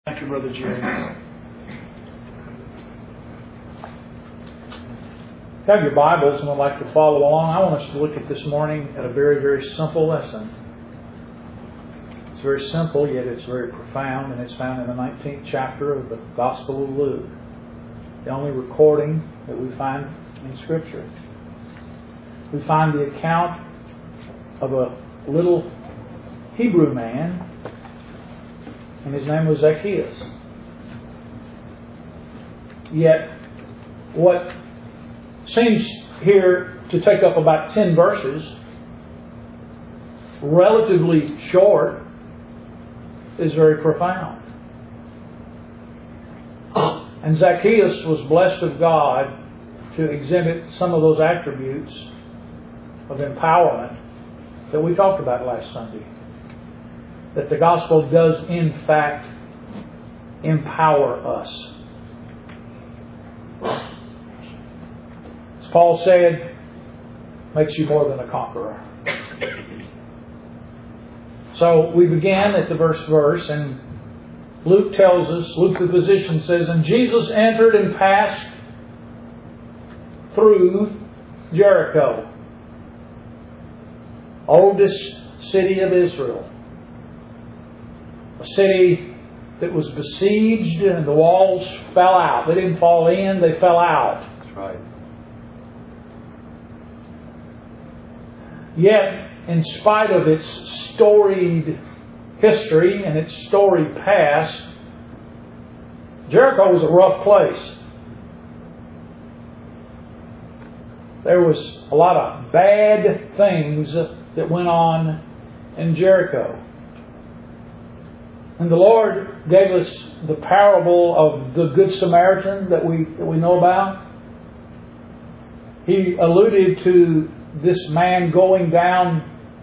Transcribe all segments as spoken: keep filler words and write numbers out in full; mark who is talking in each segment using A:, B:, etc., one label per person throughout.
A: Thank you, Brother Jerry. If you have your Bibles and would like to follow along, I want us to look at this morning at a very, very simple lesson. It's very simple, yet it's very profound, and it's found in the nineteenth chapter of the Gospel of Luke, the only recording that we find in Scripture. We find the account of a little Hebrew man, and his name was Zacchaeus. Yet, what seems here to take up about ten verses, relatively short, is very profound. And Zacchaeus was blessed of God to exhibit some of those attributes of empowerment that we talked about last Sunday. That the gospel does in fact empower us. As Paul said, makes you more than a conqueror. So we began at the first verse, and Luke tells us, Luke the physician says, and Jesus entered and passed through Jericho, oldest city of Israel. A city that was besieged and the walls fell out. They didn't fall in, they fell out.
B: That's right.
A: Yet, in spite of its storied history and its storied past, Jericho was a rough place. There was a lot of bad things that went on in Jericho. And the Lord gave us the parable of the Good Samaritan that we that we know about. He alluded to this man going down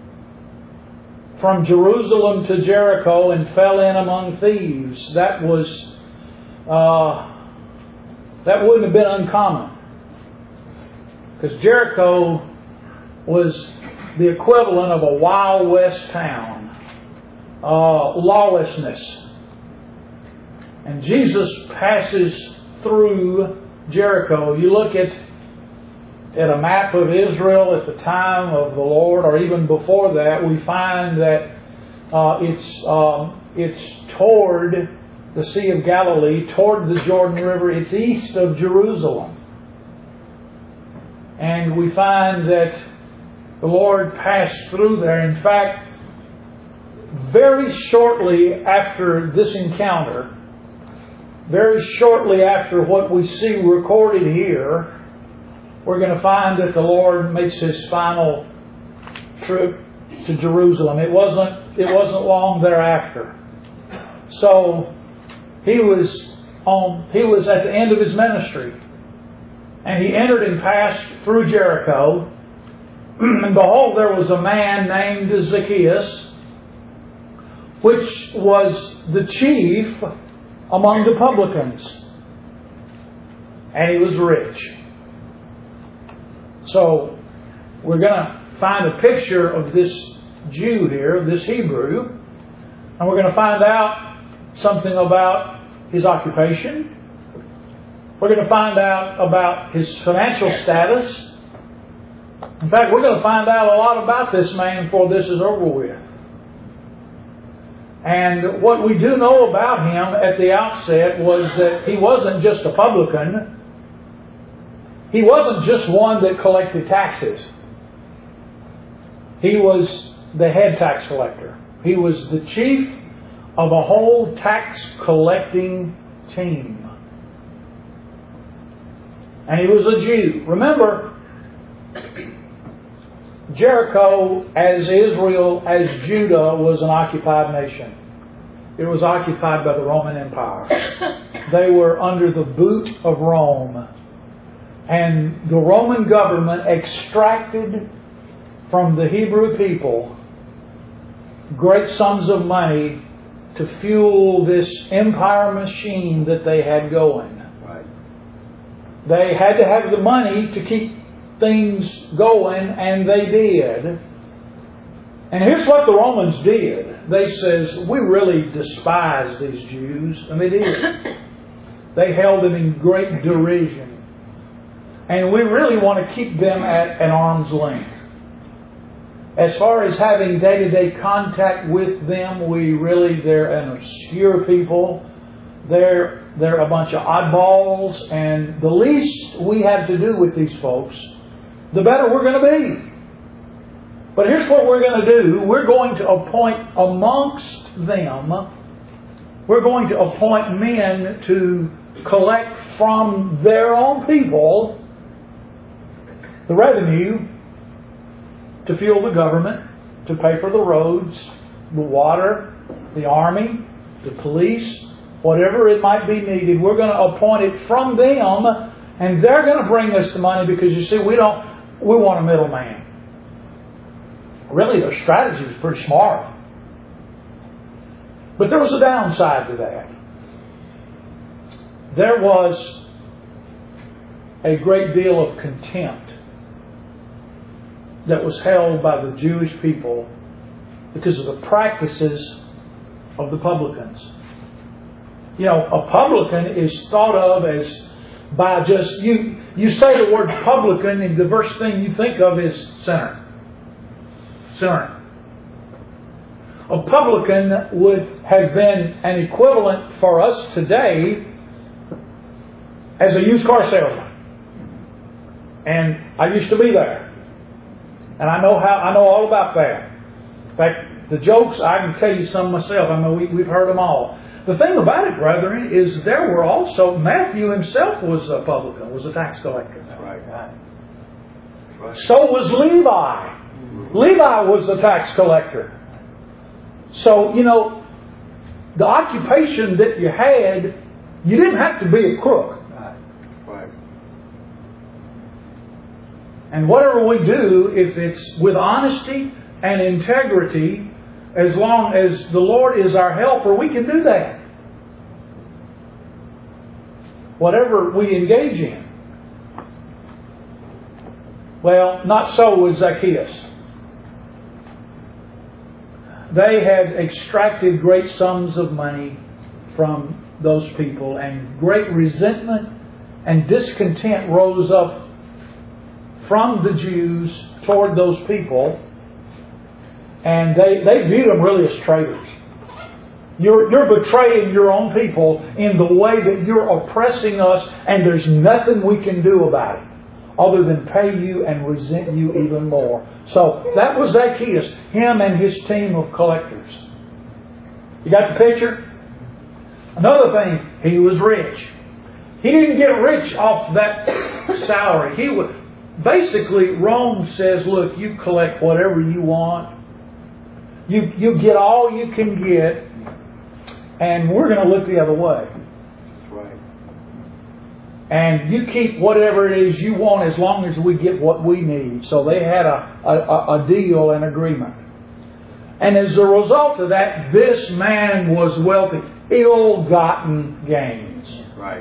A: from Jerusalem to Jericho and fell in among thieves. That was uh, that wouldn't have been uncommon, because Jericho was the equivalent of a Wild West town. Uh, lawlessness. And Jesus passes through Jericho. You look at at a map of Israel at the time of the Lord, or even before that, we find that uh, it's um, it's toward the Sea of Galilee, toward the Jordan River. It's east of Jerusalem. And we find that the Lord passed through there. In fact, very shortly after this encounter, very shortly after what we see recorded here, we're going to find that the Lord makes His final trip to Jerusalem. It wasn't, it wasn't long thereafter. So he was on, he was at the end of His ministry, and He entered and passed through Jericho. And behold, there was a man named Zacchaeus, which was the chief among the publicans. And he was rich. So, we're going to find a picture of this Jew here, this Hebrew, and we're going to find out something about his occupation. We're going to find out about his financial status. In fact, we're going to find out a lot about this man before this is over with. And what we do know about him at the outset was that he wasn't just a publican. He wasn't just one that collected taxes. He was the head tax collector. He was the chief of a whole tax collecting team. And he was a Jew. Remember, Jericho, as Israel, as Judah, was an occupied nation. It was occupied by the Roman Empire. They were under the boot of Rome. And the Roman government extracted from the Hebrew people great sums of money to fuel this empire machine that they had going.
B: Right.
A: They had to have the money to keep things going, and they did. And here's what the Romans did. They says, we really despise these Jews. And they did. They held them in great derision. And we really want to keep them at an arm's length. As far as having day-to-day contact with them, we really, they're an obscure people. They're, they're a bunch of oddballs. And the least we have to do with these folks, the better we're going to be. But here's what we're going to do. We're going to appoint amongst them, we're going to appoint men to collect from their own people the revenue to fuel the government, to pay for the roads, the water, the army, the police, whatever it might be needed. We're going to appoint it from them, and they're going to bring us the money because, you see, we don't, we want a middleman. Really, their strategy was pretty smart. But there was a downside to that. There was a great deal of contempt that was held by the Jewish people because of the practices of the publicans. You know, a publican is thought of as by just, you, you say the word publican and the first thing you think of is sinner. Sinner. A publican would have been an equivalent for us today as a used car salesman. And I used to be there. And I know how I know all about that. In fact, the jokes, I can tell you some myself. I know we, we've heard them all. The thing about it, brethren, is there were also, Matthew himself was a publican, was a tax collector.
B: That's right. Right. Right.
A: So was Levi. Levi was the tax collector. So, you know, the occupation that you had, you didn't have to be a crook.
B: Right. Right.
A: And whatever we do, if it's with honesty and integrity, as long as the Lord is our helper, we can do that. Whatever we engage in. Well, not so with Zacchaeus. They had extracted great sums of money from those people, and great resentment and discontent rose up from the Jews toward those people, and they, they viewed them really as traitors. You're, you're betraying your own people in the way that you're oppressing us, and there's nothing we can do about it other than pay you and resent you even more. So that was Zacchaeus, him and his team of collectors. You got the picture? Another thing, he was rich. He didn't get rich off that salary. He would, basically, Rome says, look, you collect whatever you want. You, you get all you can get, and we're going to look the other way.
B: That's right.
A: And you keep whatever it is you want as long as we get what we need. So they had a, a, a deal, an agreement. And as a result of that, this man was wealthy. Ill-gotten gains.
B: Right.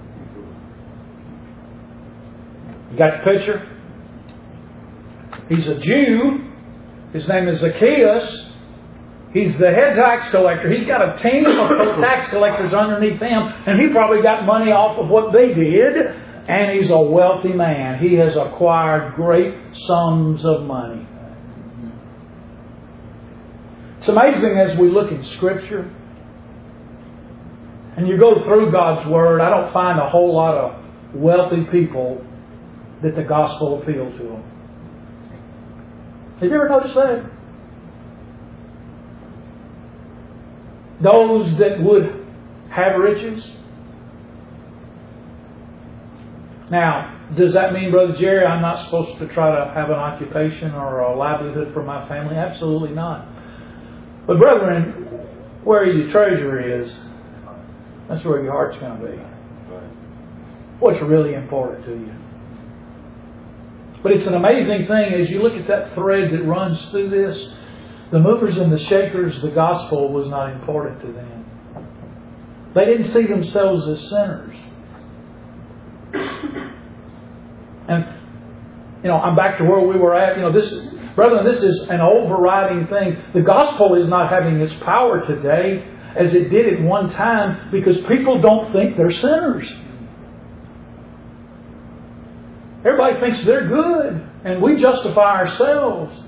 A: You got the picture? He's a Jew. His name is Zacchaeus. He's the head tax collector. He's got a team of tax collectors underneath him, and he probably got money off of what they did. And he's a wealthy man. He has acquired great sums of money. It's amazing as we look in Scripture and you go through God's Word, I don't find a whole lot of wealthy people that the gospel appealed to them. Have you ever noticed that? Those that would have riches. Now, does that mean, Brother Jerry, I'm not supposed to try to have an occupation or a livelihood for my family? Absolutely not. But brethren, where your treasure is, that's where your heart's going to be. What's really important to you. But it's an amazing thing as you look at that thread that runs through this. The movers and the shakers, the gospel was not important to them. They didn't see themselves as sinners. And, you know, I'm back to where we were at. You know, this, Brethren, this is an overriding thing. The gospel is not having its power today as it did at one time because people don't think they're sinners. Everybody thinks they're good, and we justify ourselves.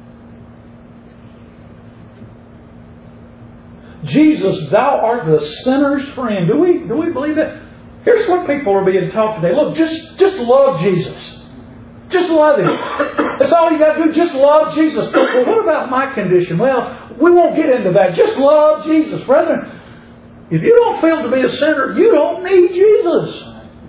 A: Jesus, thou art the sinner's friend. Do we do we believe that? Here's what people are being taught today. Look, just, just love Jesus. Just love Him. That's all you got to do. Just love Jesus. Well, what about my condition? Well, we won't get into that. Just love Jesus. Brethren, if you don't feel to be a sinner, you don't need Jesus.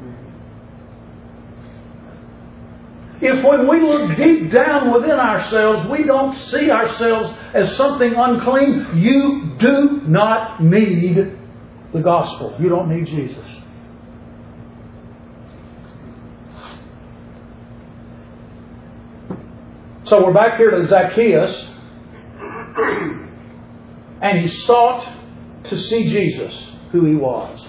A: If when we look deep down within ourselves, we don't see ourselves as something unclean, you do not need the gospel. You don't need Jesus. So we're back here to Zacchaeus, and he sought to see Jesus, who He was.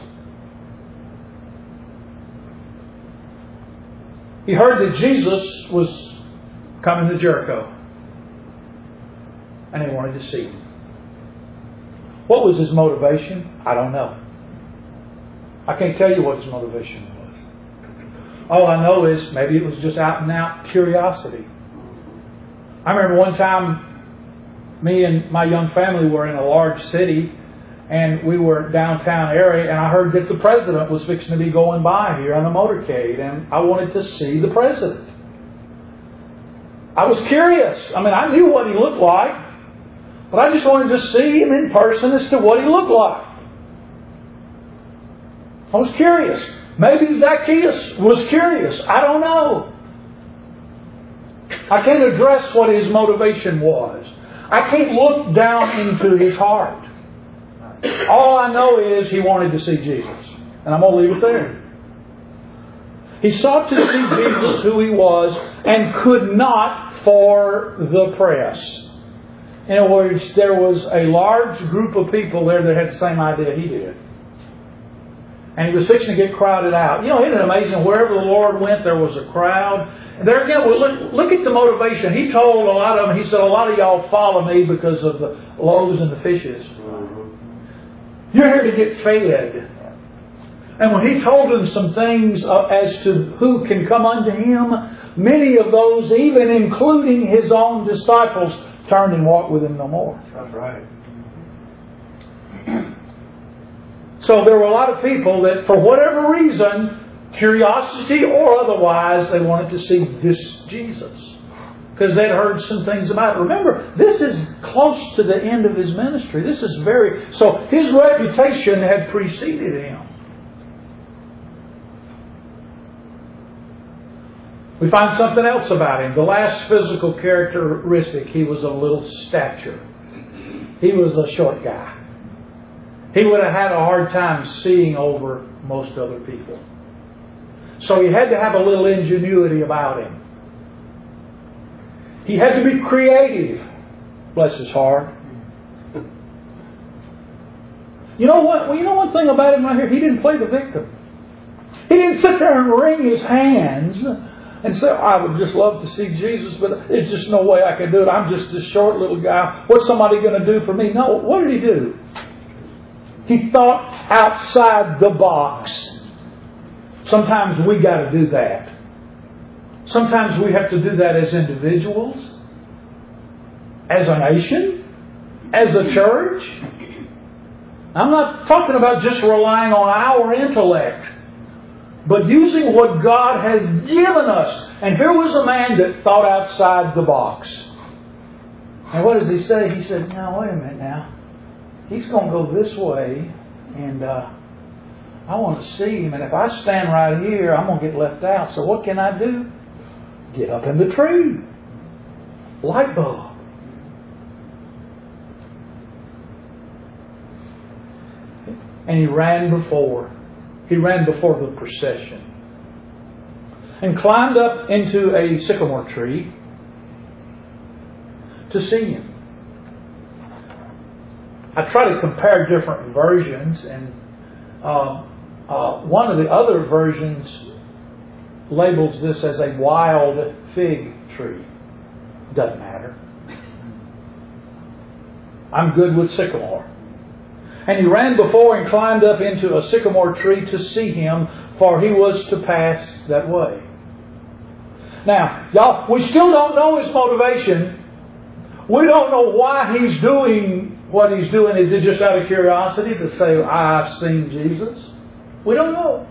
A: He heard that Jesus was coming to Jericho, and he wanted to see Him. What was his motivation? I don't know. I can't tell you what his motivation was. All I know is maybe it was just out and out curiosity. I remember one time, me and my young family were in a large city, and we were downtown area, and I heard that the president was fixing to be going by here on a motorcade, and I wanted to see the president. I was curious. I mean, I knew what he looked like, but I just wanted to see him in person as to what he looked like. I was curious. Maybe Zacchaeus was curious. I don't know. I can't address what his motivation was. I can't look down into his heart. All I know is he wanted to see Jesus. And I'm going to leave it there. He sought to see Jesus, who He was, and could not for the press. In other words, there was a large group of people there that had the same idea he did. And he was fixing to get crowded out. You know, isn't it amazing? Wherever the Lord went, there was a crowd. And there again, well, look, look at the motivation. He told a lot of them, He said, a lot of y'all follow me because of the loaves and the fishes. You're here to get fed. And when He told them some things uh, as to who can come unto Him, many of those, even including His own disciples, turned and walked with Him no more.
B: That's right.
A: So there were a lot of people that, for whatever reason, curiosity or otherwise, they wanted to see this Jesus. Because they'd heard some things about it. Remember, this is close to the end of His ministry. This is very... So His reputation had preceded Him. We find something else about Him. The last physical characteristic, He was of little stature. He was a short guy. He would have had a hard time seeing over most other people. So He had to have a little ingenuity about Him. He had to be creative. Bless His heart. You know what? Well, you know one thing about Him right here? He didn't play the victim. He didn't sit there and wring His hands and say, I would just love to see Jesus, but there's just no way I can do it. I'm just this short little guy. What's somebody going to do for me? No. What did He do? He thought outside the box. Sometimes we got to do that. Sometimes we have to do that as individuals, as a nation, as a church. I'm not talking about just relying on our intellect, but using what God has given us. And here was a man that thought outside the box. And what does he say? He said, now, wait a minute now. He's going to go this way, and uh, I want to see Him. And if I stand right here, I'm going to get left out. So what can I do? Get up in the tree. Light bulb. And he ran before. He ran before the procession. And climbed up into a sycamore tree to see Him. I try to compare different versions, and uh, uh, one of the other versions labels this as a wild fig tree. Doesn't matter. I'm good with sycamore. And he ran before and climbed up into a sycamore tree to see him, for he was to pass that way. Now, y'all, we still don't know his motivation. We don't know why he's doing what he's doing. Is it just out of curiosity to say, I've seen Jesus? We don't know.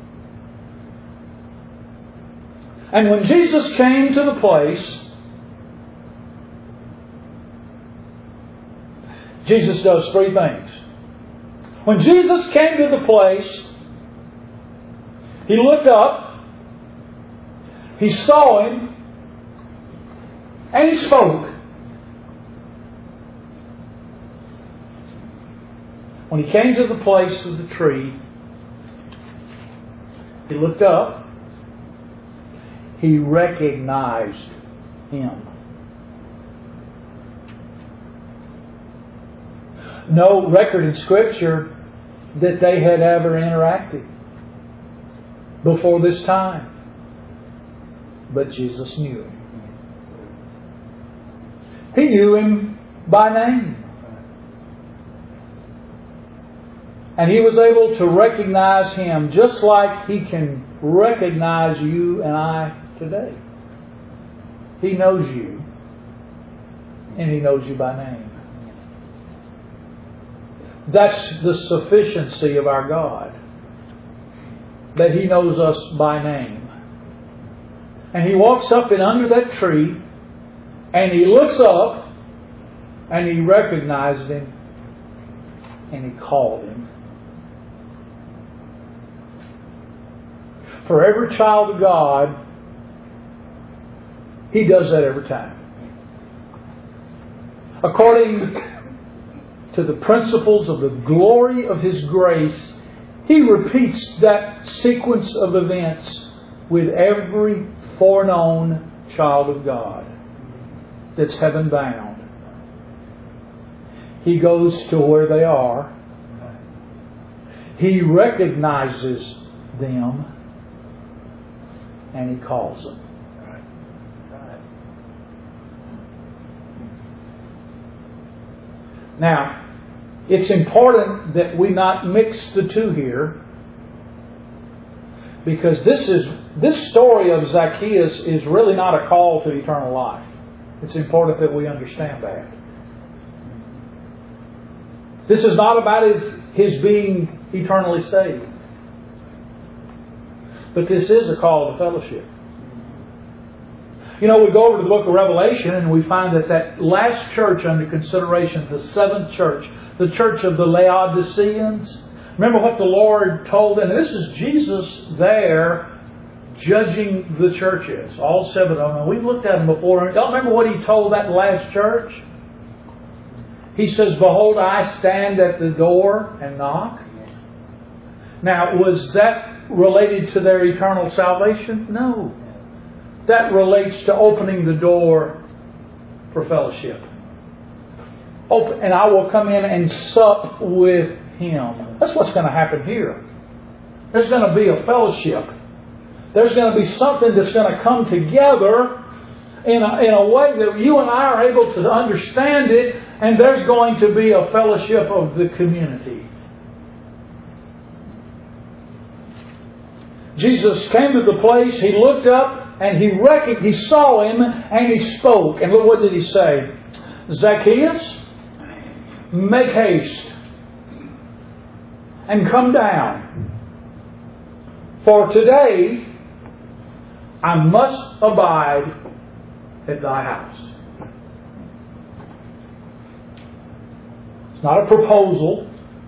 A: And when Jesus came to the place, Jesus does three things. When Jesus came to the place, he looked up, he saw him, and he spoke. When he came to the place of the tree, he looked up, he recognized him. No record in Scripture that they had ever interacted before this time. But Jesus knew him. He knew him by name. And he was able to recognize him just like he can recognize you and I today. He knows you. And he knows you by name. That's the sufficiency of our God. That He knows us by name. And He walks up and under that tree, and He looks up, and He recognized him, and He called him. For every child of God, He does that every time. According to the principles of the glory of His grace, He repeats that sequence of events with every foreknown child of God that's heaven bound. He goes to where they are. He recognizes them, and He calls them. Now, it's important that we not mix the two here, because this is this story of Zacchaeus is really not a call to eternal life. It's important that we understand that. This is not about his, his being eternally saved. But this is a call to fellowship. You know, we go over to the book of Revelation and we find that that last church under consideration, the seventh church, the church of the Laodiceans. Remember what the Lord told them? And this is Jesus there judging the churches, all seven of them. And we've looked at them before. Y'all remember what He told that last church? He says, "Behold, I stand at the door and knock." Now, was that related to their eternal salvation? No. That relates to opening the door for fellowship. Open, and I will come in and sup with Him. That's what's going to happen here. There's going to be a fellowship. There's going to be something that's going to come together in a, in a way that you and I are able to understand it, and there's going to be a fellowship of the community. Jesus came to the place, He looked up, and he reckoned, he saw him, and he spoke. And look, what did he say? "Zacchaeus, make haste and come down. For today I must abide at thy house." It's not a proposal.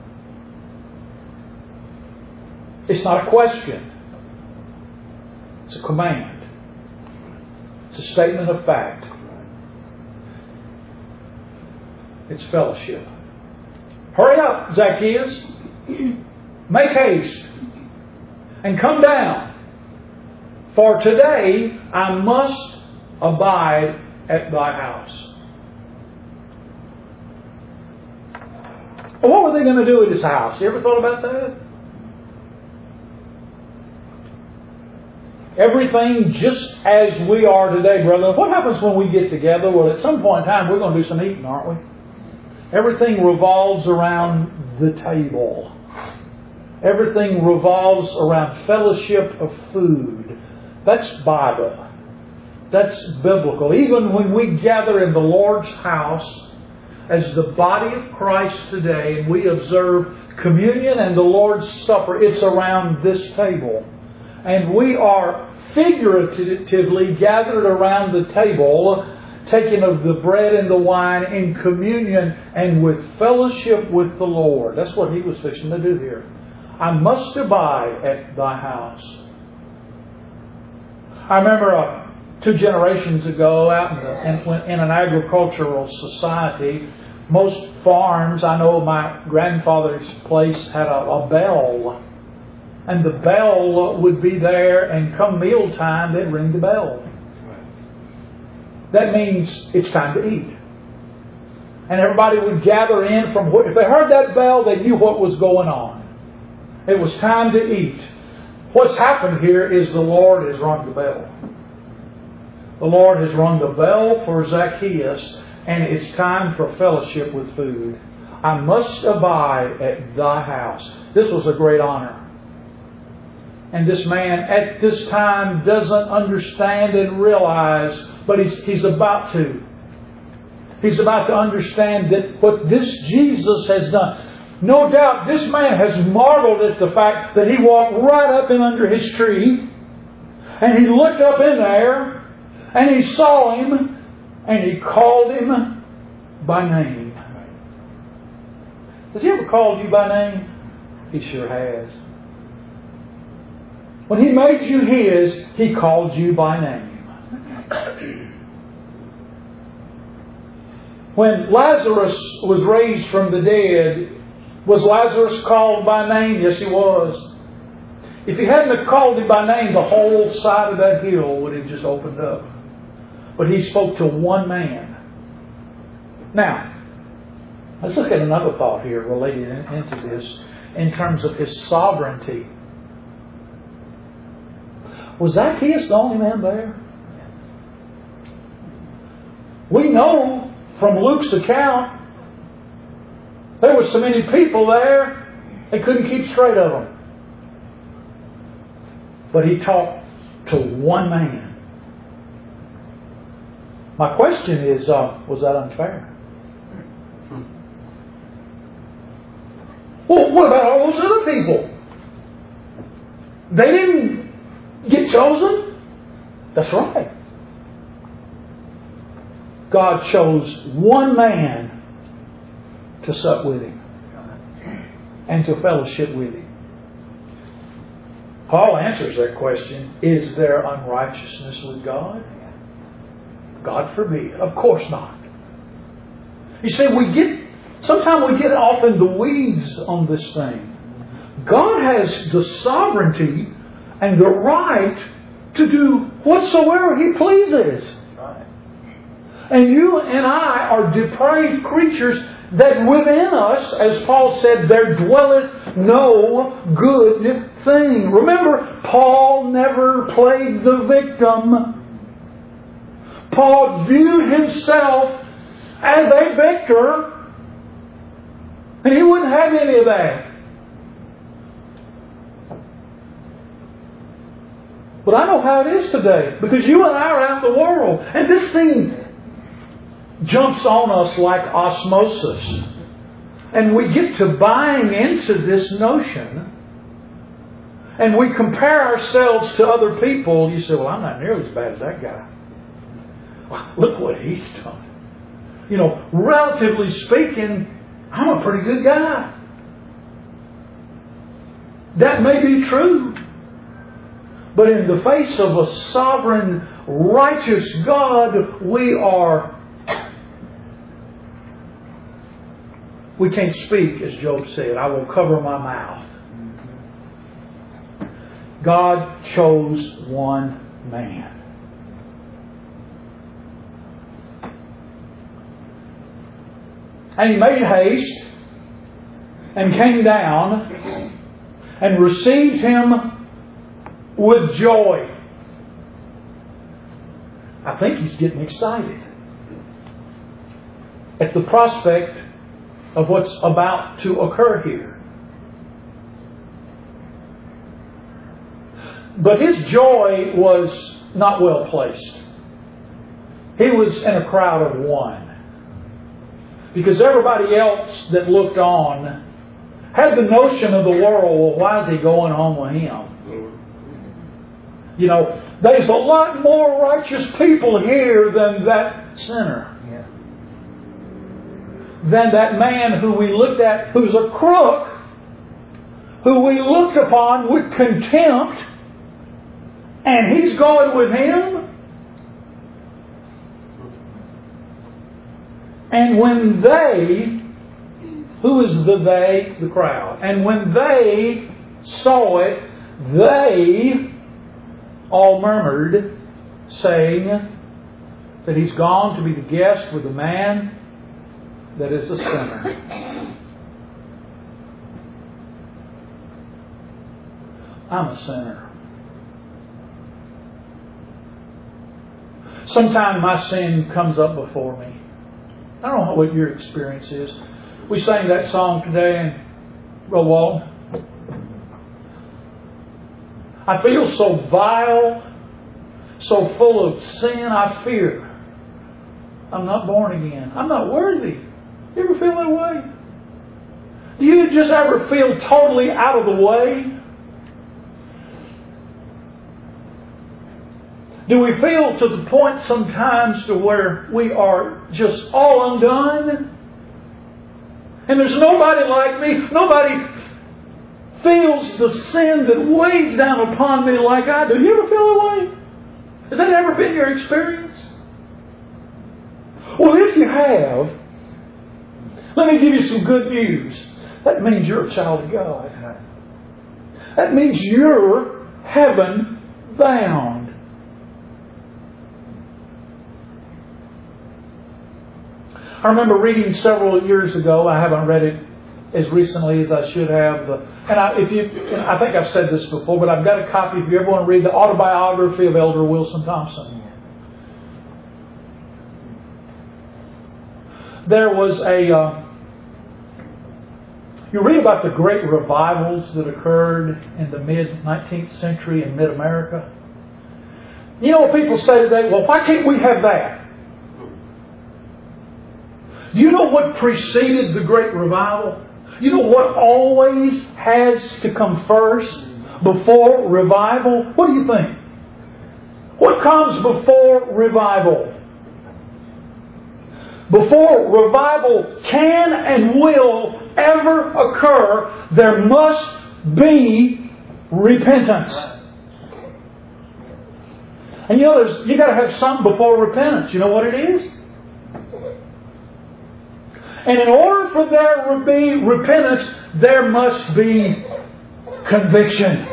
A: It's not a question. It's a command. It's a statement of fact. It's fellowship. Hurry up, Zacchaeus. Make haste and come down. For today I must abide at thy house. Well, what were they going to do at his house? You ever thought about that? Everything just as we are today, brother. What happens when we get together? Well, at some point in time, we're going to do some eating, aren't we? Everything revolves around the table. Everything revolves around fellowship of food. That's Bible. That's biblical. Even when we gather in the Lord's house as the body of Christ today and we observe communion and the Lord's Supper, it's around this table. And we are figuratively gathered around the table, taking of the bread and the wine in communion and with fellowship with the Lord. That's what He was fixing to do here. I must abide at Thy house. I remember uh, two generations ago out in, the, in, in an agricultural society, most farms, I know my grandfather's place had a, a bell. And the bell would be there, and come mealtime, they'd ring the bell. That means it's time to eat. And everybody would gather in from... If they heard that bell, they knew what was going on. It was time to eat. What's happened here is the Lord has rung the bell. The Lord has rung the bell for Zacchaeus, and it's time for fellowship with food. I must abide at Thy house. This was a great honor. And this man at this time doesn't understand and realize, but he's, he's about to. He's about to understand that what this Jesus has done. No doubt this man has marveled at the fact that He walked right up in under His tree, and He looked up in there, and He saw him, and He called him by name. Has He ever called you by name? He sure has. When He made you His, He called you by name. When Lazarus was raised from the dead, was Lazarus called by name? Yes, he was. If He hadn't have called him by name, the whole side of that hill would have just opened up. But He spoke to one man. Now, let's look at another thought here related into this in terms of His sovereignty. Was Zacchaeus the only man there? We know from Luke's account there were so many people there they couldn't keep straight of them. But He talked to one man. My question is, uh, was that unfair? Well, what about all those other people? They didn't get chosen? That's right. God chose one man to sup with Him and to fellowship with Him. Paul answers that question. Is there unrighteousness with God? God forbid. Of course not. You see, we get sometimes we get off in the weeds on this thing. God has the sovereignty and the right to do whatsoever He pleases. And you and I are depraved creatures that within us, as Paul said, there dwelleth no good thing. Remember, Paul never played the victim. Paul viewed himself as a victor, and he wouldn't have any of that. But I know how it is today, because you and I are out in the world, and this thing jumps on us like osmosis. And we get to buying into this notion, and we compare ourselves to other people. You say, well, I'm not nearly as bad as that guy. Well, look what he's done. You know, relatively speaking, I'm a pretty good guy. That may be true. But in the face of a sovereign, righteous God, we are We can't speak, as Job said, I will cover my mouth. God chose one man. And He made haste and came down and received him with joy. I think he's getting excited at the prospect of what's about to occur here. But his joy was not well placed. He was in a crowd of one. Because everybody else that looked on had the notion of the world, well, why is he going home with him? You know, there's a lot more righteous people here than that sinner.
B: Yeah.
A: Than that man who we looked at, who's a crook, who we looked upon with contempt, and he's going with him. And when they, who is the they? The crowd. And when they saw it, they all murmured, saying that he's gone to be the guest with a man that is a sinner. I'm a sinner. Sometimes my sin comes up before me. I don't know what your experience is. We sang that song today in Brother Walton. I feel so vile, so full of sin, I fear I'm not born again. I'm not worthy. You ever feel that way? Do you just ever feel totally out of the way? Do we feel to the point sometimes to where we are just all undone? And there's nobody like me. Nobody feels the sin that weighs down upon me like I do. You ever feel that way? Has that ever been your experience? Well, if you have, let me give you some good news. That means you're a child of God. That means you're heaven bound. I remember reading several years ago, I haven't read it as recently as I should have, and I, if you, and I think I've said this before, but I've got a copy if you ever want to read the autobiography of Elder Wilson Thompson. There was a, uh, you read about the great revivals that occurred in the mid-nineteenth century in mid-America. You know what people say today? Well, why can't we have that? You know what preceded the Great Revival? You know what always has to come first before revival? What do you think? What comes before revival? Before revival can and will ever occur, there must be repentance. And you know, there's, you got to have something before repentance. You know what it is? And in order for there to be repentance, there must be conviction.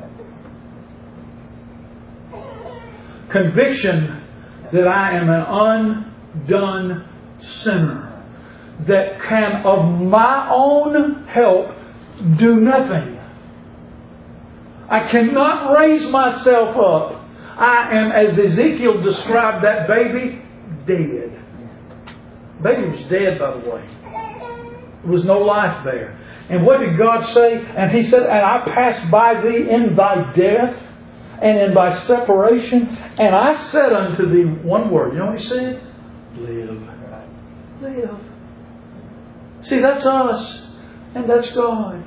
A: Conviction that I am an undone sinner that can of my own help do nothing. I cannot raise myself up. I am, as Ezekiel described that baby, dead. Baby was dead, by the way. There was no life there. And what did God say? And He said, and I passed by thee in thy death and in thy separation, and I said unto thee one word. You know what He said? Live. Live. See, that's us, and that's God.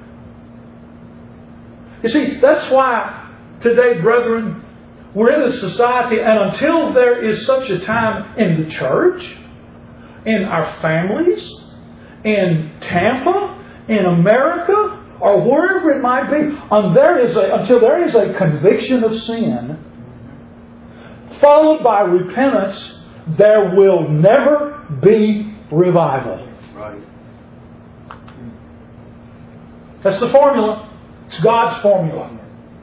A: You see, that's why today, brethren, we're in a society, and until there is such a time in the church, in our families, in Tampa, in America, or wherever it might be, and there is a, until there is a conviction of sin, followed by repentance, there will never be revival.
B: Right.
A: That's the formula. It's God's formula.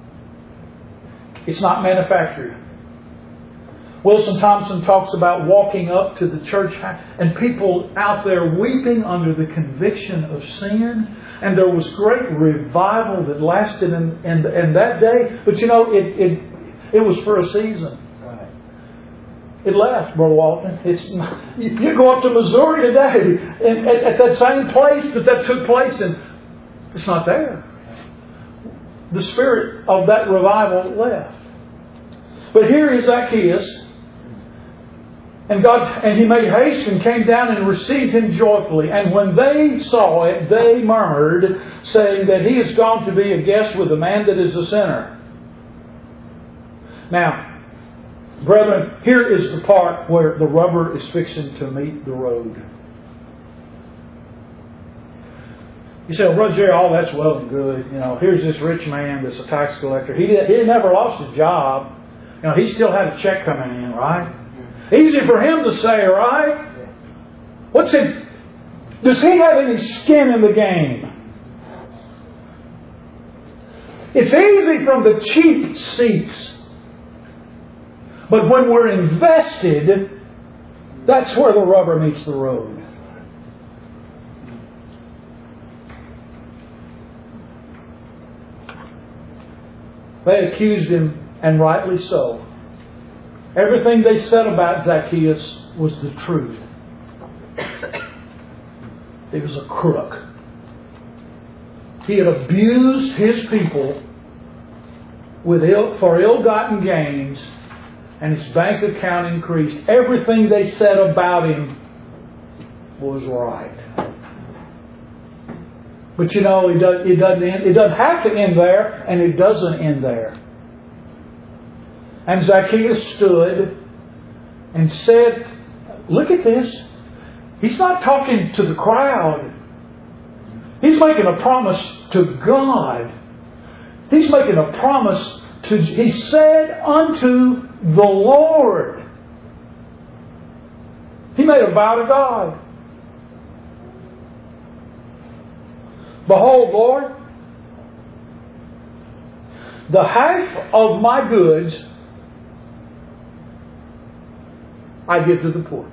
A: It's not manufactured. Wilson Thompson talks about walking up to the church and people out there weeping under the conviction of sin. And there was great revival that lasted in, in, in that day. But you know, it, it, it was for a season.
B: Right.
A: It left, Brother Walton. It's you go up to Missouri today, and at, at that same place that that took place, and it's not there. The spirit of that revival left. But here is Zacchaeus, and God, and he made haste and came down and received him joyfully. And when they saw it, they murmured, saying that he is gone to be a guest with a man that is a sinner. Now, brethren, here is the part where the rubber is fixing to meet the road. You say, well, Brother Jerry, all that's well and good. You know, here's this rich man that's a tax collector. He he never lost his job. You know, he still had a check coming in, right? Easy for him to say, right? What's it? Does he have any skin in the game? It's easy from the cheap seats. But when we're invested, that's where the rubber meets the road. They accused him, and rightly so. Everything they said about Zacchaeus was the truth. He was a crook. He had abused his people with ill, for ill-gotten gains, and his bank account increased. Everything they said about him was right. But you know, it doesn't, it doesn't end, it doesn't have to end there, and it doesn't end there. And Zacchaeus stood and said, look at this. He's not talking to the crowd. He's making a promise to God. He's making a promise to, he said unto the Lord. He made a vow to God. Behold, Lord, the half of my goods I give to the poor.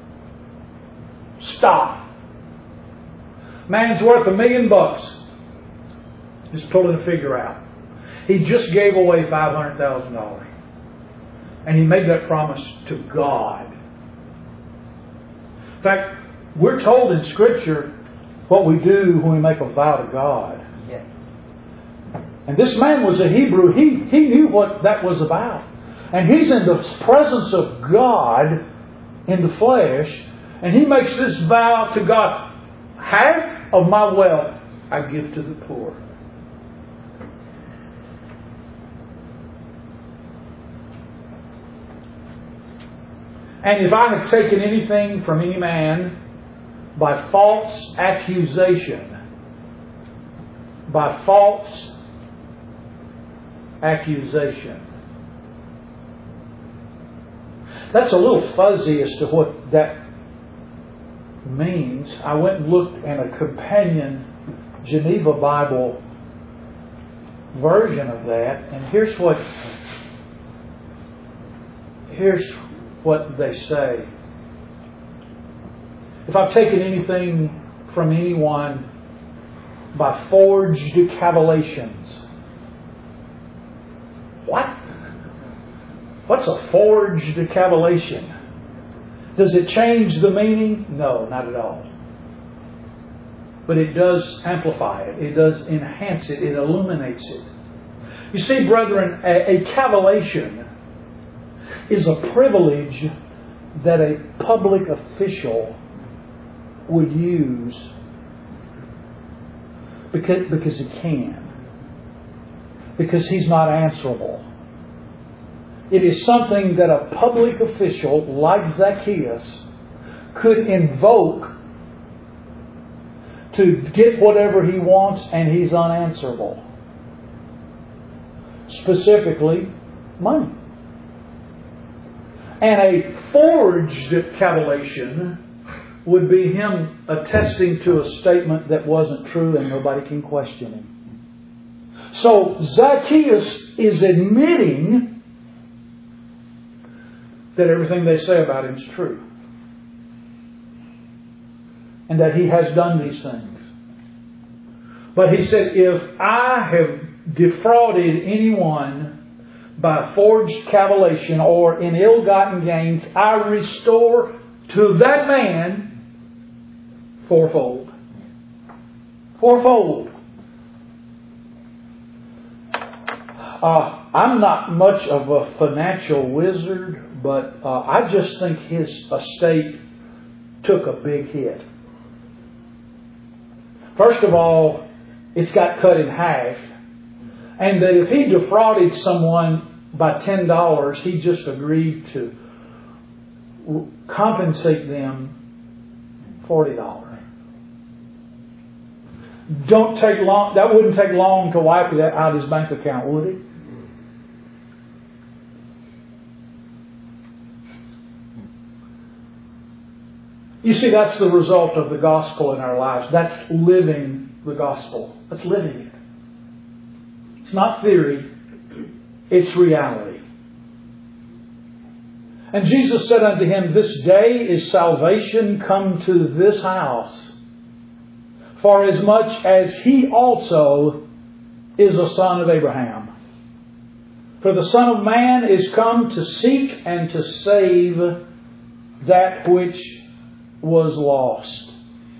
A: Stop. Man's worth a million bucks. Just pulling a figure out. He just gave away five hundred thousand dollars. And he made that promise to God. In fact, we're told in Scripture what we do when we make a vow to God. Yeah. And this man was a Hebrew. He, he knew what that was about. And he's in the presence of God in the flesh. And he makes this vow to God. Half of my wealth I give to the poor. And if I have taken anything from any man by false accusation, by false accusation. That's a little fuzzy as to what that means. I went and looked in a companion Geneva Bible version of that, and here's what here's what they say. If I've taken anything from anyone by forged cavalations. What? What's a forged cavalation? Does it change the meaning? No, not at all. But it does amplify it. It does enhance it. It illuminates it. You see, brethren, a, a cavalation is a privilege that a public official would use because, because he can. Because he's not answerable. It is something that a public official like Zacchaeus could invoke to get whatever he wants, and he's unanswerable. Specifically, money. And a forged cavalation would be him attesting to a statement that wasn't true and nobody can question him. So Zacchaeus is admitting that everything they say about him is true. And that he has done these things. But he said, if I have defrauded anyone by forged cavillation or in ill-gotten gains, I restore to that man fourfold. Fourfold. Uh, I'm not much of a financial wizard, but uh, I just think his estate took a big hit. First of all, it's got cut in half. And that if he defrauded someone by ten dollars, he just agreed to compensate them forty dollars. Don't take long. That wouldn't take long to wipe it out of his bank account, would it? You see, that's the result of the gospel in our lives. That's living the gospel. That's living it. It's not theory. It's reality. And Jesus said unto him, This day is salvation come to this house, for as much as he also is a son of Abraham. For the Son of Man is come to seek and to save that which was lost.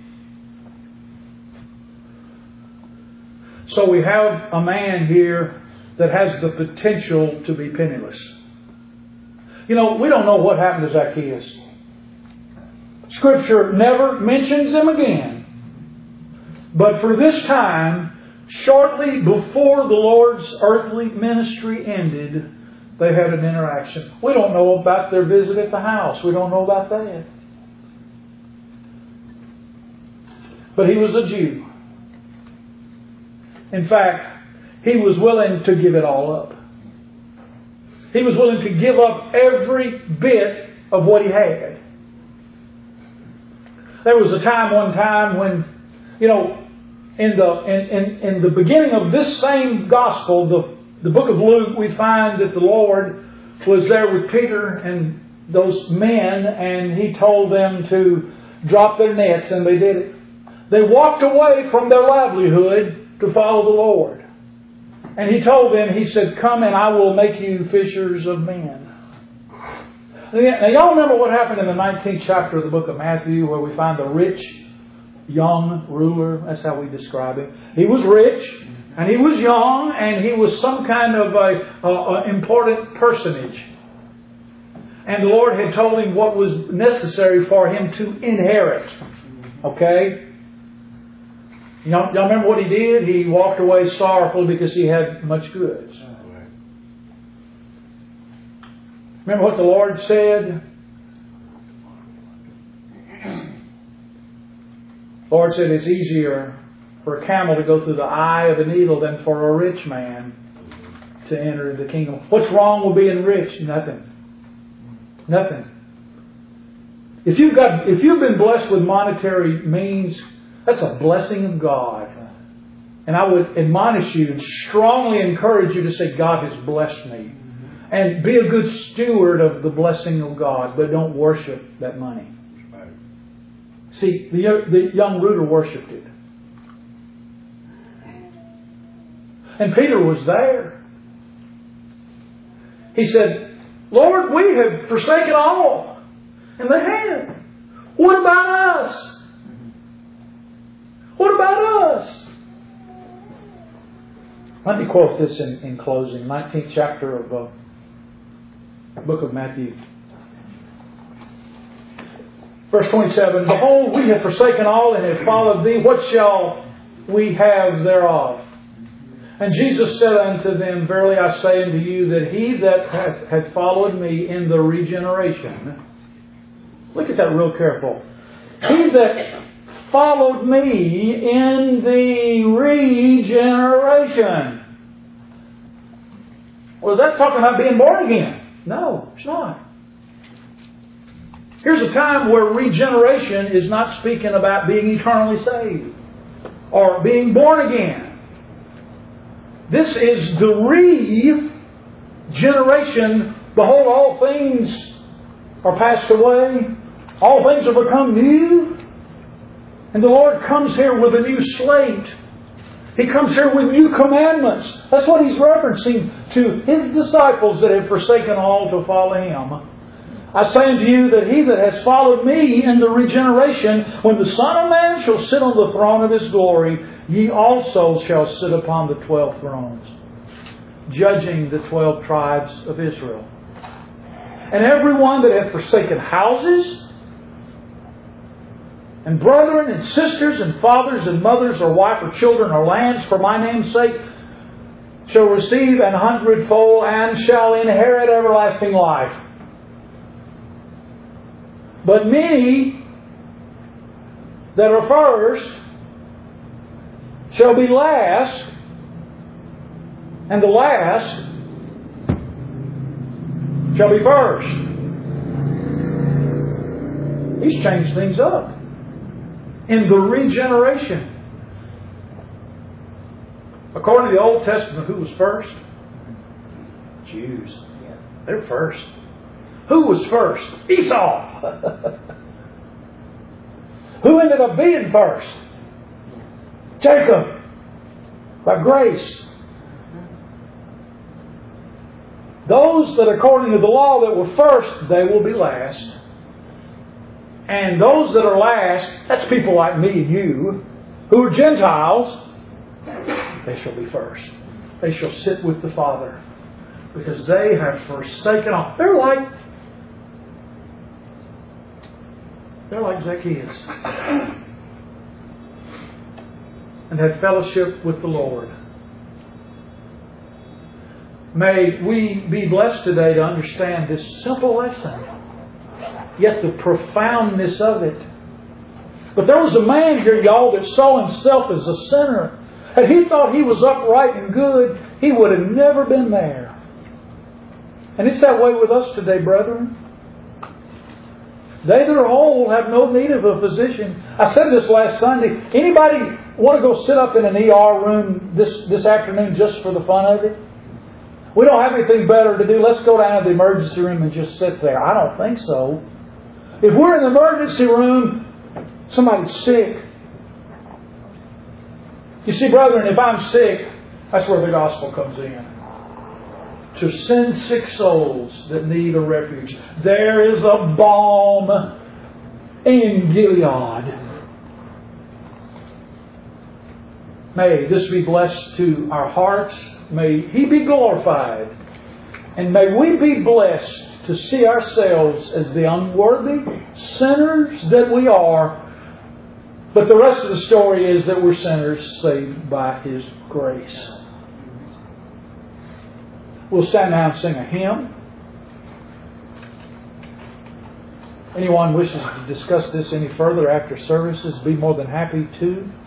A: So we have a man here that has the potential to be penniless. You know, we don't know what happened to Zacchaeus. Scripture never mentions him again. But for this time, shortly before the Lord's earthly ministry ended, they had an interaction. We don't know about their visit at the house. We don't know about that. But he was a Jew. In fact, he was willing to give it all up. He was willing to give up every bit of what he had. There was a time, one time, when, you know, in the in, in, in the beginning of this same gospel, the, the book of Luke, we find that the Lord was there with Peter and those men, and He told them to drop their nets, and they did it. They walked away from their livelihood to follow the Lord. And He told them, He said, Come and I will make you fishers of men. Now y'all remember what happened in the nineteenth chapter of the book of Matthew, where we find the rich young ruler. That's how we describe him. He was rich, and he was young, and he was some kind of a, a, a important personage. And the Lord had told him what was necessary for him to inherit. Okay? Y'all, y'all remember what he did? He walked away sorrowful because he had much goods. Remember what the Lord said? The Lord said it's easier for a camel to go through the eye of a needle than for a rich man to enter the kingdom. What's wrong with being rich? Nothing. Nothing. If you've got, if you've been blessed with monetary means, that's a blessing of God. And I would admonish you and strongly encourage you to say, God has blessed me. And be a good steward of the blessing of God, but don't worship that money. See, the, the young ruler worshipped it. And Peter was there. He said, Lord, we have forsaken all. And they had. What about us? What about us? Let me quote this in, in closing. nineteenth chapter of uh, the book of Matthew. Verse twenty-seven. Behold, we have forsaken all and have followed thee. What shall we have thereof? And Jesus said unto them, Verily I say unto you, that he that hath, hath followed me in the regeneration. Look at that real careful. He that followed me in the regeneration. Well, is that talking about being born again? No, it's not. Here's a time where regeneration is not speaking about being eternally saved or being born again. This is the regeneration. Behold, all things are passed away. All things have become new. And the Lord comes here with a new slate. He comes here with new commandments. That's what He's referencing to His disciples that have forsaken all to follow Him. I say unto you that he that has followed me in the regeneration, when the Son of Man shall sit on the throne of His glory, ye also shall sit upon the twelve thrones, judging the twelve tribes of Israel. And every one that hath forsaken houses, and brethren, and sisters, and fathers, and mothers, or wife, or children, or lands, for my name's sake, shall receive an hundredfold, and shall inherit everlasting life. But many that are first shall be last, and the last shall be first. He's changed things up in the regeneration. According to the Old Testament, who was first? Jews. They're first. Who was first? Esau. Who ended up being first? Jacob. By grace. Those that according to the law that were first, they will be last. And those that are last, that's people like me and you, who are Gentiles, they shall be first. They shall sit with the Father. Because they have forsaken all. They're like They're like Zacchaeus. And had fellowship with the Lord. May we be blessed today to understand this simple lesson, yet the profoundness of it. But there was a man here, y'all, that saw himself as a sinner. And he thought he was upright and good. He would have never been there. And it's that way with us today, brethren. They that are whole have no need of a physician. I said this last Sunday. Anybody want to go sit up in an E R room this, this afternoon just for the fun of it? We don't have anything better to do. Let's go down to the emergency room and just sit there. I don't think so. If we're in the emergency room, somebody's sick. You see, brethren, if I'm sick, that's where the gospel comes in. To send sick souls that need a refuge. There is a balm in Gilead. May this be blessed to our hearts. May He be glorified. And may we be blessed to see ourselves as the unworthy sinners that we are. But the rest of the story is that we're sinners saved by His grace. We'll stand now and sing a hymn. Anyone wishes to discuss this any further after services, be more than happy to.